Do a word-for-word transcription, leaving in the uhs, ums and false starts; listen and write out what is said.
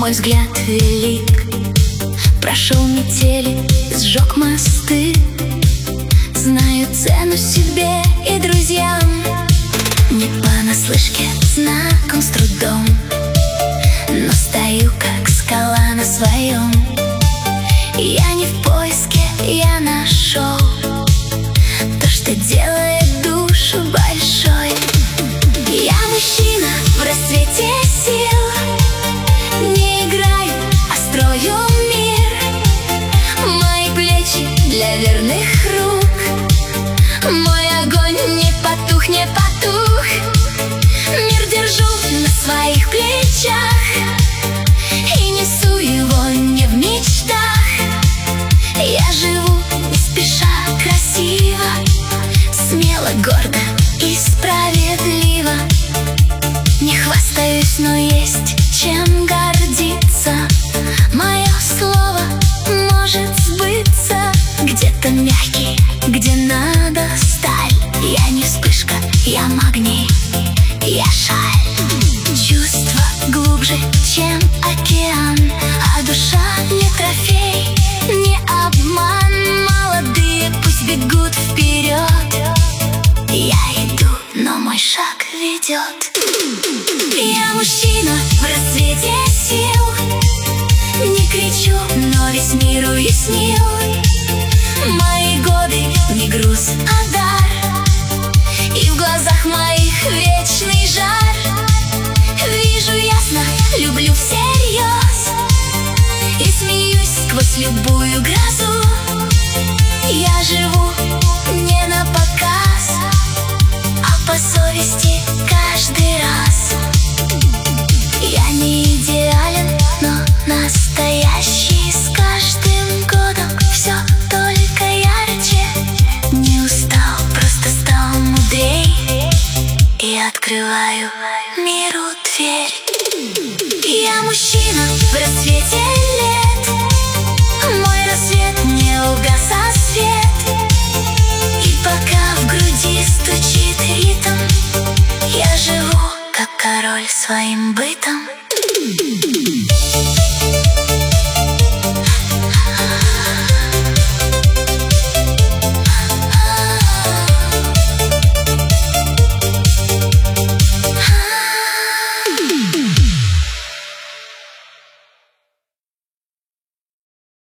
Мой взгляд велик, прошел метели, сжег мосты. Знаю цену себе и друзьям, не понаслышке, знаком с трудом, но стою, как скала на своем. Я не в поиске, я нашел то, что делает душу большой. Я мужчина в расцвете сил, не играю, а строю мир. Мои плечи для верных рук, мой огонь не потух, не потух. Мир держу на своих плечах и несу его не в мечтах. Я живу не спеша, красиво, смело, гордо и справедливо. Не хвастаюсь, но есть чем гордиться. Мое слово может сбыться. Где-то мягкий, где надо сталь. Я не вспышка, я магний, я шаль. Чувства глубже, чем океан, а душа не трофей, не обман. Молодые пусть бегут вперед, я иду, но мой шаг ведет. Я мужчина в расцвете сил, не кричу, но весь мир уяснил. Мои годы не груз, а дар, и в глазах моих вечный жар. Вижу ясно, люблю всерьез и смеюсь сквозь любую грозу. Я живу не на показ, а по совести каждый раз. Я не идеален, но настоящий. С каждым годом все только ярче. Не устал, просто стал мудрей и открываю миру дверь. Я мужчина в расцвете лет, мой рассвет не угас, а свет. И пока в груди стучит ритм, я живу как король своим бытом.